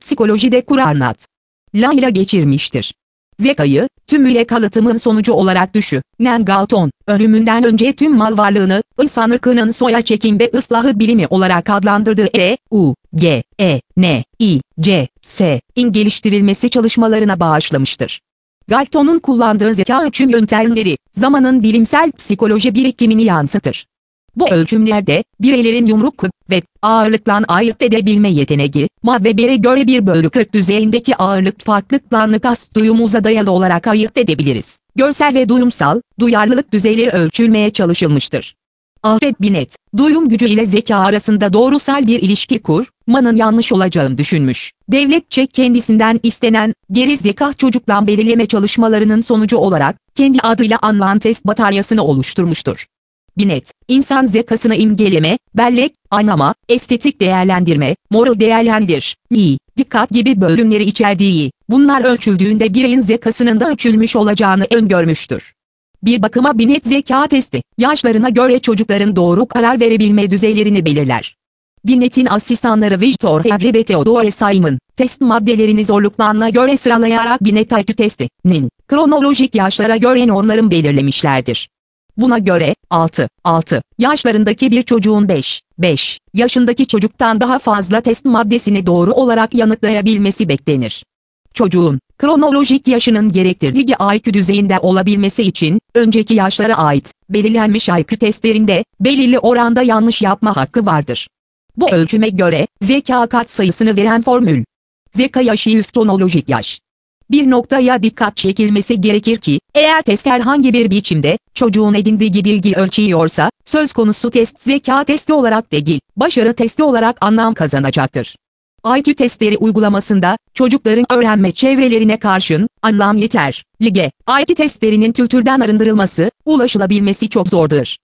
psikolojide Kur'anat ile geçirmiştir. Zekayı, tümüyle kalıtımın sonucu olarak düşünen Galton, ölümünden önce tüm mal varlığını, insan ırkının soya çekimde ıslahı bilimi olarak adlandırdığı EUGENIC'in geliştirilmesi çalışmalarına bağışlamıştır. Galton'un kullandığı zeka ölçüm yöntemleri, zamanın bilimsel psikoloji birikimini yansıtır. Bu ölçümlerde, bireylerin yumruk ve ağırlıktan ayırt edebilme yeteneği, ve bire göre 1/40 düzeyindeki ağırlık farklılıklarını kast duyumuza dayalı olarak ayırt edebiliriz. Görsel ve duyumsal, duyarlılık düzeyleri ölçülmeye çalışılmıştır. Alfred Binet, duyum gücü ile zeka arasında doğrusal bir ilişki kurmanın yanlış olacağını düşünmüş. Devletçe kendisinden istenen, geri zeka çocuktan belirleme çalışmalarının sonucu olarak, kendi adıyla anılan test bataryasını oluşturmuştur. Binet, insan zekasını imgeleme, bellek, anlama, estetik değerlendirme, moral değerlendirme, dikkat gibi bölümleri içerdiği, bunlar ölçüldüğünde bireyin zekasının da ölçülmüş olacağını öngörmüştür. Bir bakıma Binet zeka testi, yaşlarına göre çocukların doğru karar verebilme düzeylerini belirler. Binet'in asistanları Victor Henry ve Theodore Simon, test maddelerini zorluklarına göre sıralayarak Binet IQ testinin, kronolojik yaşlara göre normların belirlemişlerdir. Buna göre, 6 yaşlarındaki bir çocuğun 5 yaşındaki çocuktan daha fazla test maddesini doğru olarak yanıtlayabilmesi beklenir. Çocuğun, kronolojik yaşının gerektirdiği IQ düzeyinde olabilmesi için, önceki yaşlara ait, belirlenmiş IQ testlerinde, belirli oranda yanlış yapma hakkı vardır. Bu ölçüme göre, zeka katsayısını veren formül. Zeka yaşı 100 kronolojik yaş. Bir noktaya dikkat çekilmesi gerekir ki, eğer test herhangi bir biçimde, çocuğun edindiği bilgi ölçüyorsa, söz konusu test zeka testi olarak değil, başarı testi olarak anlam kazanacaktır. IQ testleri uygulamasında, çocukların öğrenme çevrelerine karşın, anlam yeterli IQ testlerinin kültürden arındırılması, ulaşılabilmesi çok zordur.